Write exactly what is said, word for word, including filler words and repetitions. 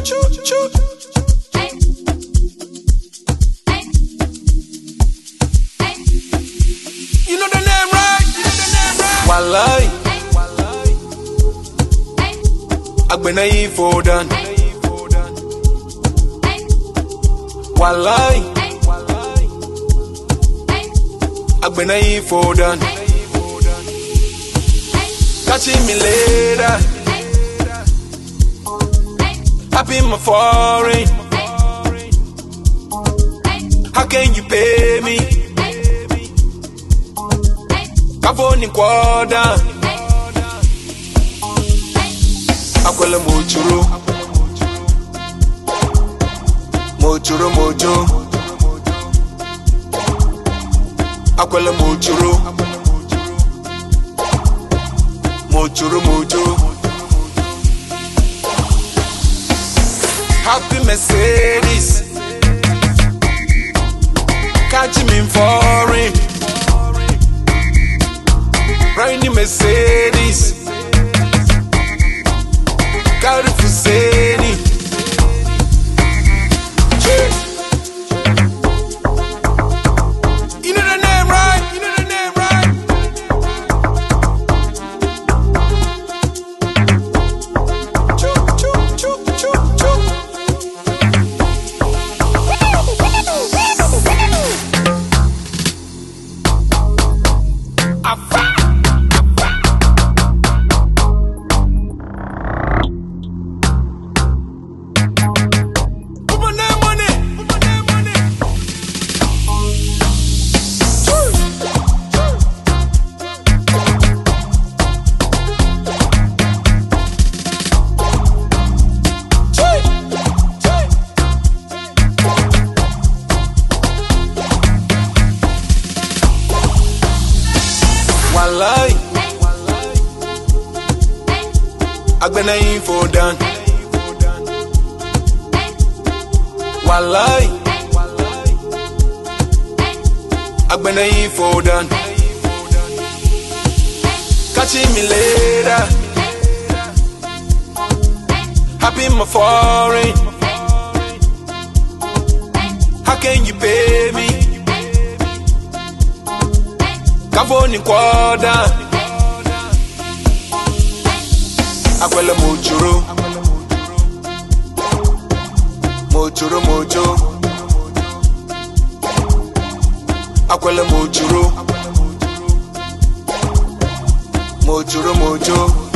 choo, choo. You know the name, right? You know the name, right? Walai, Agbena yi fodan. Walai, Agbena yi fodan. Catching me later. Happy my foreign. How can you pay me? Kaboni kwada. Akwele mochuru. Mochuru mojo. Akwele mochuru. Mochuru mojo. Happy Mercedes. Catch me in foreign. Riding Mercedes. Carry Fuseni. You know the name, right? You know the name, right? Choo, choo, choo, choo, choo. Afa. Walai, Agbena yi fodan. Walai, Agbena yi fodan. Catching me later. Happy my foreign. How can you pay me? Kaboni kwada. Akwele mochuru. Mochuru mojo. Akwele mochuru. Mochuru mojo.